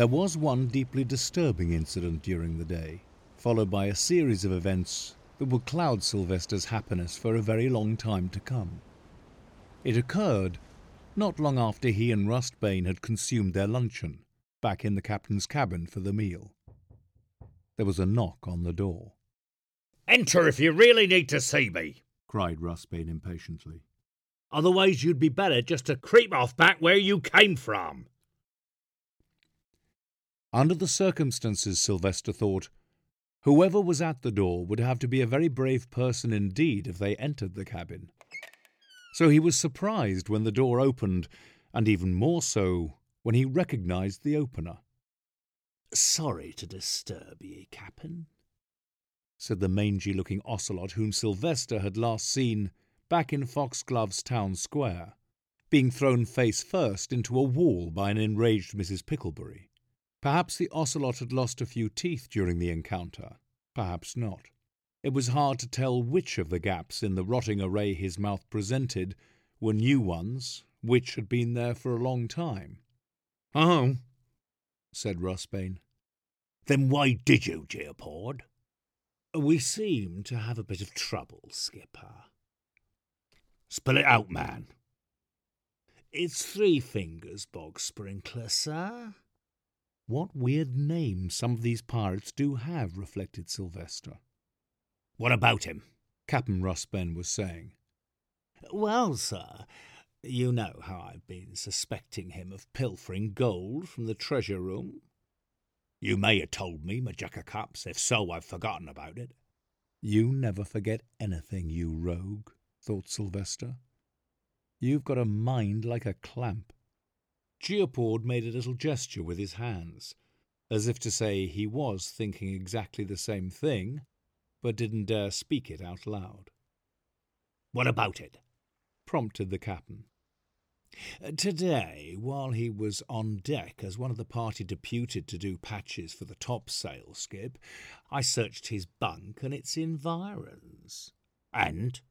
There was one deeply disturbing incident during the day, followed by a series of events that would cloud Sylvester's happiness for a very long time to come. It occurred not long after he and Rustbane had consumed their luncheon, back in the captain's cabin for the meal. There was a knock on the door. "Enter if you really need to see me," cried Rustbane impatiently. "Otherwise you'd be better just to creep off back where you came from." Under the circumstances, Sylvester thought, whoever was at the door would have to be a very brave person indeed if they entered the cabin. So he was surprised when the door opened, and even more so when he recognized the opener. "Sorry to disturb ye, Cap'n," said the mangy-looking ocelot whom Sylvester had last seen back in Foxglove's town square, being thrown face first into a wall by an enraged Mrs. Pickleberry. Perhaps the ocelot had lost a few teeth during the encounter, perhaps not. It was hard to tell which of the gaps in the rotting array his mouth presented were new ones, which had been there for a long time. "Oh," said Rustbane. "Then why did you, Geopord?" "We seem to have a bit of trouble, Skipper." "Spill it out, man." "It's Three Fingers Bog Sprinkler, sir." What weird names some of these pirates do have, reflected Sylvester. "What about him?" Captain Rustbane was saying. "Well, sir, you know how I've been suspecting him of pilfering gold from the treasure room." "You may have told me, Majaka Cups. If so, I've forgotten about it." You never forget anything, you rogue, thought Sylvester. You've got a mind like a clamp. Geopord made a little gesture with his hands, as if to say he was thinking exactly the same thing, but didn't dare speak it out loud. "What about it?" prompted the captain. "Today, while he was on deck as one of the party deputed to do patches for the topsail skip, I searched his bunk and its environs. And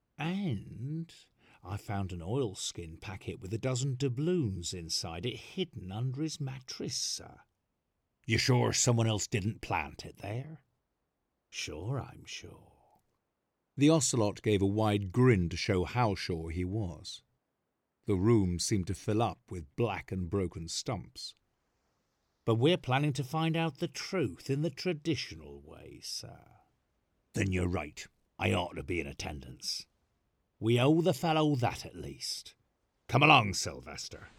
I found an oilskin packet with a dozen doubloons inside it hidden under his mattress, sir." "You sure someone else didn't plant it there?" "Sure, I'm sure." The ocelot gave a wide grin to show how sure he was. The room seemed to fill up with black and broken stumps. "But we're planning to find out the truth in the traditional way, sir." "Then you're right. I ought to be in attendance. We owe the fellow that at least. Come along, Sylvester."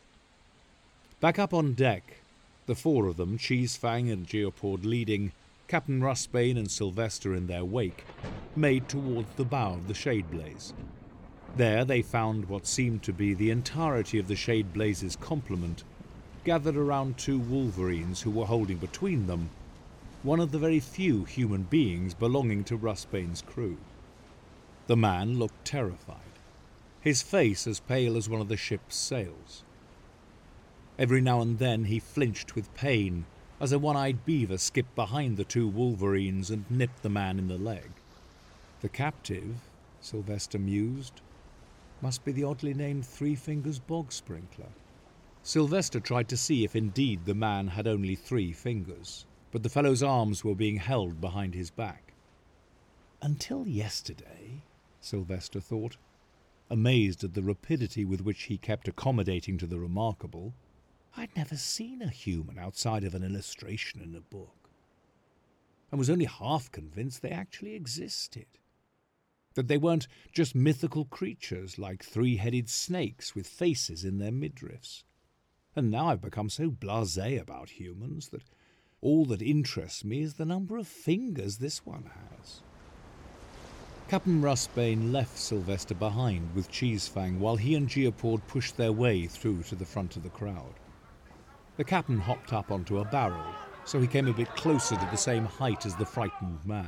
Back up on deck, the four of them, Cheesefang and Geopord leading, Captain Rustbane and Sylvester in their wake, made towards the bow of the Shadeblaze. There they found what seemed to be the entirety of the Shadeblaze's complement, gathered around two wolverines who were holding between them one of the very few human beings belonging to Rustbane's crew. The man looked terrified, his face as pale as one of the ship's sails. Every now and then he flinched with pain as a one-eyed beaver skipped behind the two wolverines and nipped the man in the leg. The captive, Sylvester mused, must be the oddly named Three Fingers Bog Sprinkler. Sylvester tried to see if indeed the man had only 3 fingers, but the fellow's arms were being held behind his back. Until yesterday, Sylvester thought, amazed at the rapidity with which he kept accommodating to the remarkable, I'd never seen a human outside of an illustration in a book, and was only half convinced they actually existed. That they weren't just mythical creatures like 3-headed snakes with faces in their midriffs. And now I've become so blasé about humans that all that interests me is the number of fingers this one has. Captain Rustbane left Sylvester behind with Cheesefang while he and Geopord pushed their way through to the front of the crowd. The captain hopped up onto a barrel, so he came a bit closer to the same height as the frightened man.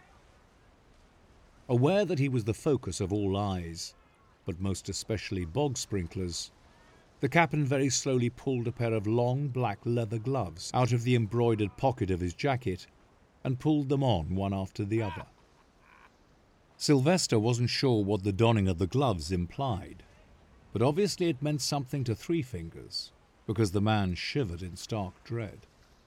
Aware that he was the focus of all eyes, but most especially Bog Sprinkler's, the captain very slowly pulled a pair of long black leather gloves out of the embroidered pocket of his jacket and pulled them on one after the other. Sylvester wasn't sure what the donning of the gloves implied, but obviously it meant something to Three Fingers, because the man shivered in stark dread.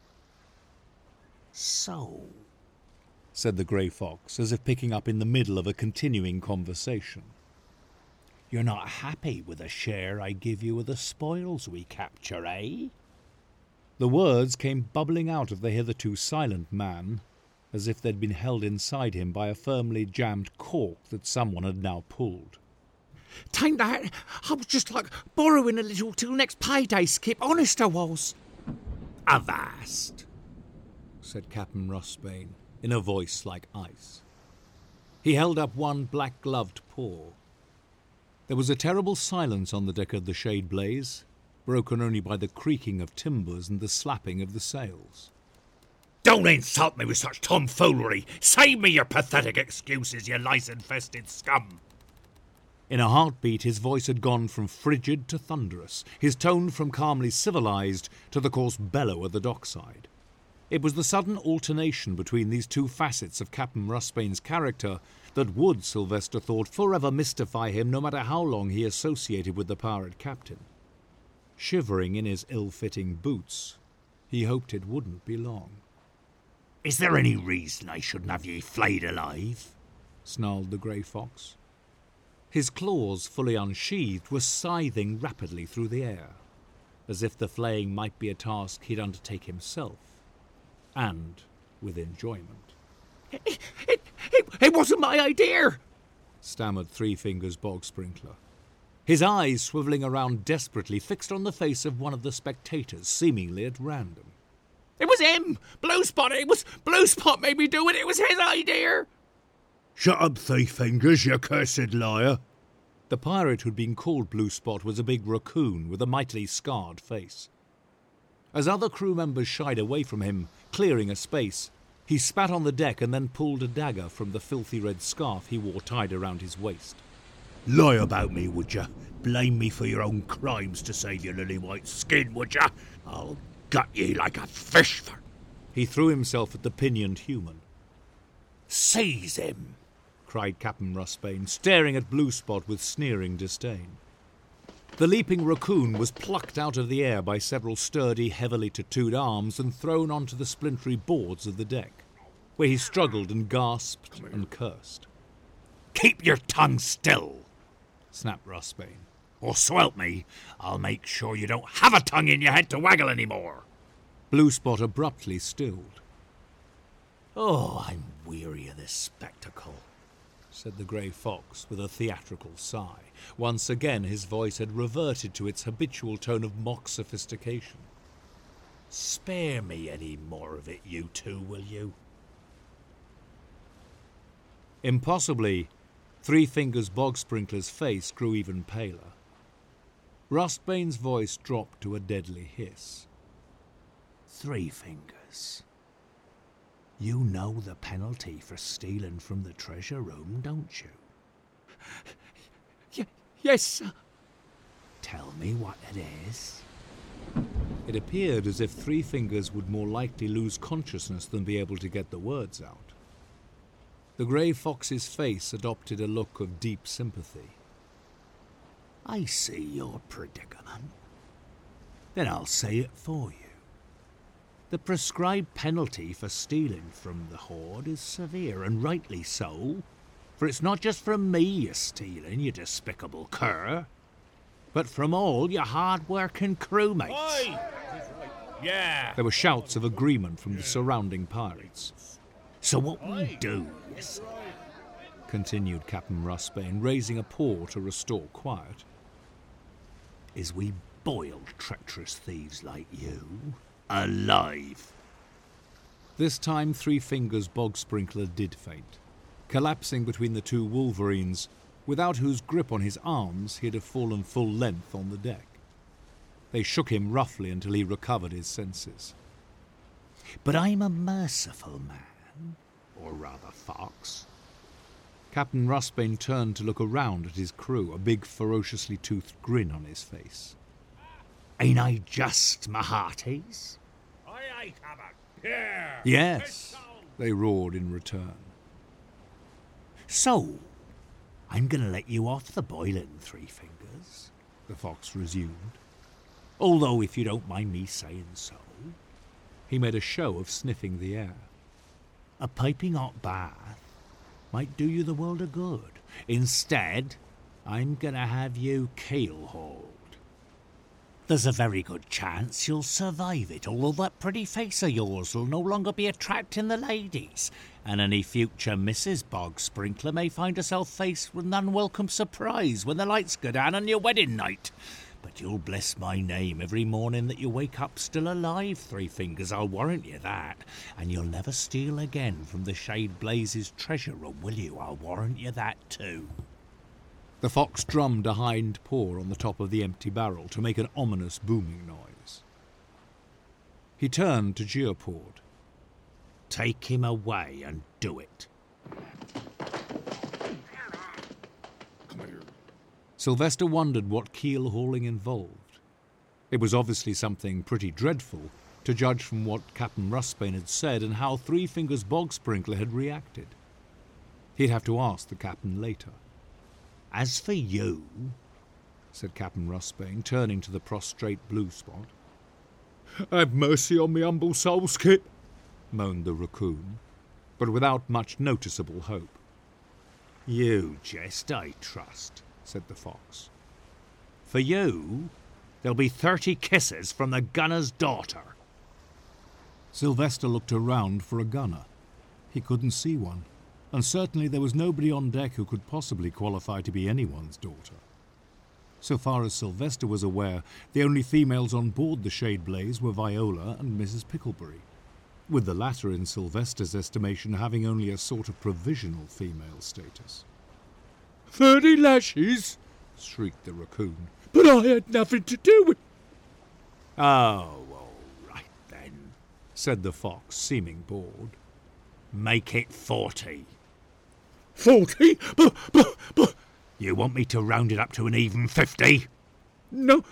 "So," said the grey fox, as if picking up in the middle of a continuing conversation, "you're not happy with a share I give you of the spoils we capture, eh?" The words came bubbling out of the hitherto silent man, as if they'd been held inside him by a firmly jammed cork that someone had now pulled. "'Tain't that. I was just like borrowing a little till next payday, Skip. Honest I was." "Avast," said Captain Russbane, in a voice like ice. He held up one black-gloved paw. There was a terrible silence on the deck of the Shade Blaze, broken only by the creaking of timbers and the slapping of the sails. "Don't insult me with such tomfoolery. Save me your pathetic excuses, you lice-infested scum." In a heartbeat his voice had gone from frigid to thunderous, his tone from calmly civilized to the coarse bellow of the dockside. It was the sudden alternation between these two facets of Captain Russbane's character that would, Sylvester thought, forever mystify him no matter how long he associated with the pirate captain. Shivering in his ill-fitting boots, he hoped it wouldn't be long. "Is there any reason I shouldn't have ye flayed alive?" snarled the grey fox. His claws, fully unsheathed, were scything rapidly through the air, as if the flaying might be a task he'd undertake himself, and with enjoyment. It wasn't my idea," stammered Three Fingers Bog Sprinkler, his eyes swivelling around desperately, fixed on the face of one of the spectators, seemingly at random. "It was him, Blue Spot. It was Blue Spot made me do it. It was his idea." "Shut up, Three Fingers, you cursed liar." The pirate who'd been called Blue Spot was a big raccoon with a mightily scarred face. As other crew members shied away from him, clearing a space, he spat on the deck and then pulled a dagger from the filthy red scarf he wore tied around his waist. "Lie about me, would ya? Blame me for your own crimes to save your lily white skin, would ya? I'll gut ye like a fish for—" He threw himself at the pinioned human. "Seize him!" cried Captain Russbane, staring at Blue Spot with sneering disdain. The leaping raccoon was plucked out of the air by several sturdy, heavily tattooed arms and thrown onto the splintery boards of the deck, where he struggled and gasped and cursed. "Keep your tongue still," snapped Russbane. "or swelp me, I'll make sure you don't have a tongue in your head to waggle any more." Blue Spot abruptly stilled. "Oh, I'm weary of this spectacle," said the grey fox with a theatrical sigh. Once again his voice had reverted to its habitual tone of mock sophistication. "Spare me any more of it, you two, will you?" Impossibly, Three Fingers Bog Sprinkler's face grew even paler. Russbane's voice dropped to a deadly hiss. "Three Fingers, you know the penalty for stealing from the treasure room, don't you?" Yes, sir." "Tell me what it is." It appeared as if Three Fingers would more likely lose consciousness than be able to get the words out. The grey fox's face adopted a look of deep sympathy. "I see your predicament. Then I'll say it for you. The prescribed penalty for stealing from the hoard is severe, and rightly so, for it's not just from me you're stealing, you despicable cur, but from all your hard-working crewmates." Oi! Yeah. There were shouts of agreement from the surrounding pirates. "So what we do, yes," continued Captain Russbane, raising a paw to restore quiet, "is we boil treacherous thieves like you alive." This time Three Fingers Bog Sprinkler did faint, collapsing between the two wolverines, without whose grip on his arms he'd have fallen full length on the deck. They shook him roughly until he recovered his senses. "But I'm a merciful man, or rather fox." Captain Russbane turned to look around at his crew, a big, ferociously toothed grin on his face. "Ain't I just, my hearties?" Aye, Cabot. Yeah. "Yes," they roared in return. "So, I'm going to let you off the boiling, Three Fingers," the fox resumed. Although, if you don't mind me saying so, He made a show of sniffing the air. a piping hot bath might do you the world of good. Instead, I'm gonna have you keel-hauled. There's a very good chance you'll survive it, although that pretty face of yours will no longer be attracting the ladies, and any future Mrs. Bog Sprinkler may find herself faced with an unwelcome surprise when the lights go down on your wedding night. But you'll bless my name every morning that you wake up still alive, Three Fingers, I'll warrant you that. And you'll never steal again from the Shade Blaze's treasure room, will you? I'll warrant you that too. The fox drummed a hind paw on the top of the empty barrel to make an ominous booming noise. He turned to Geopold. Take him away and do it. Sylvester wondered what keel-hauling involved. It was obviously something pretty dreadful, to judge from what Captain Russbane had said and how Three Fingers Bog Sprinkler had reacted. He'd have to ask the captain later. As for you, said Captain Russbane, turning to the prostrate blue spot. Have mercy on me humble soul, Skip, moaned the raccoon, but without much noticeable hope. you jest, I trust, said the fox. For you, there'll be 30 kisses from the gunner's daughter. Sylvester looked around for a gunner. He couldn't see one, and certainly there was nobody on deck who could possibly qualify to be anyone's daughter. So far as Sylvester was aware, the only females on board the Shade Blaze were Viola and Mrs. Pickleberry, with the latter in Sylvester's estimation having only a sort of provisional female status. 30 lashes, shrieked the raccoon. but I had nothing to do with... Oh, all right then, said the fox, seeming bored. make it 40. 40? But... You want me to round it up to an even 50? No.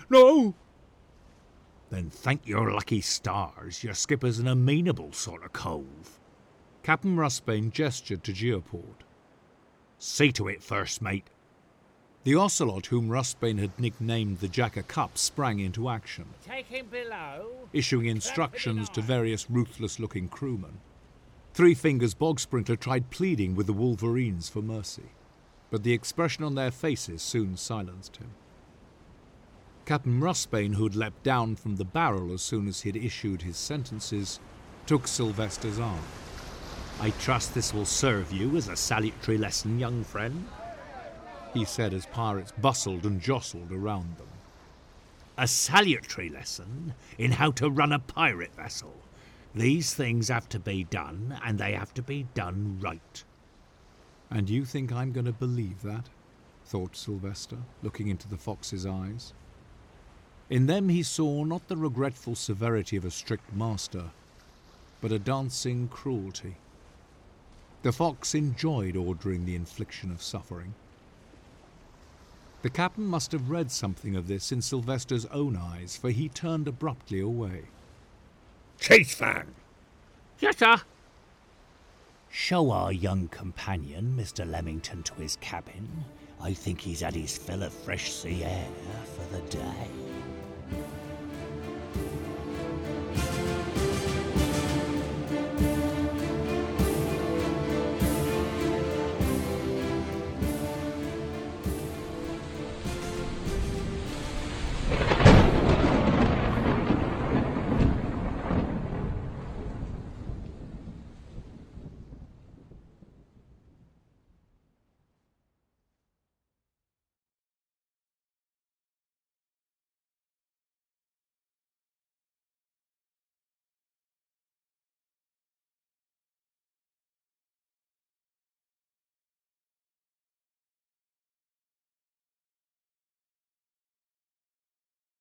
Then thank your lucky stars your skipper's an amenable sort of cove. Captain Russbane gestured to Geopold. See to it first, mate. The ocelot whom Russbane had nicknamed the Jack o' Cup sprang into action, Take him below. issuing instructions to various ruthless-looking crewmen. Three Fingers Bog Sprinkler tried pleading with the Wolverines for mercy, but the expression on their faces soon silenced him. Captain Russbane, who had leapt down from the barrel as soon as he had issued his sentences, took Sylvester's arm. I trust this will serve you as a salutary lesson, young friend, he said as pirates bustled and jostled around them. A salutary lesson in how to run a pirate vessel. These things have to be done, and they have to be done right. And you think I'm going to believe that? Thought Sylvester, looking into the fox's eyes. In them he saw not the regretful severity of a strict master, but a dancing cruelty. The fox enjoyed ordering the infliction of suffering. The captain must have read something of this in Sylvester's own eyes, for he turned abruptly away. Chase Fan. Yes, sir. Show our young companion, Mr. Leamington, to his cabin. I think he's had his fill of fresh sea air for the day.